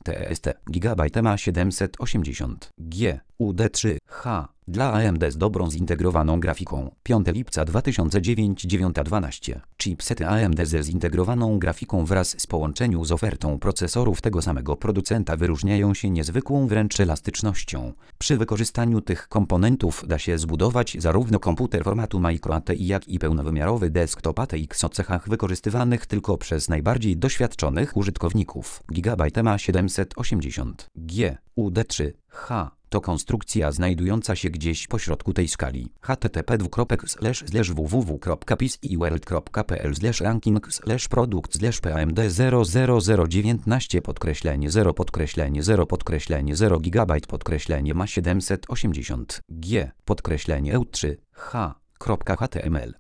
TST GB ma 780 G UD3H dla AMD z dobrą zintegrowaną grafiką. 5 lipca 2009 9:12. Chipsety AMD ze zintegrowaną grafiką wraz z połączeniu z ofertą procesorów tego samego producenta wyróżniają się niezwykłą wręcz elastycznością. Przy wykorzystaniu tych komponentów da się zbudować zarówno komputer formatu Micro ATI, jak i pełnowymiarowy desktop ATX o cechach wykorzystywanych tylko przez najbardziej doświadczonych użytkowników. GB ma 780 G UD3H. To konstrukcja znajdująca się gdzieś pośrodku tej skali. http://www.pis.iworld.pl/ranking/produkt/AMD 00019 GB ma 780 G /EU3H.html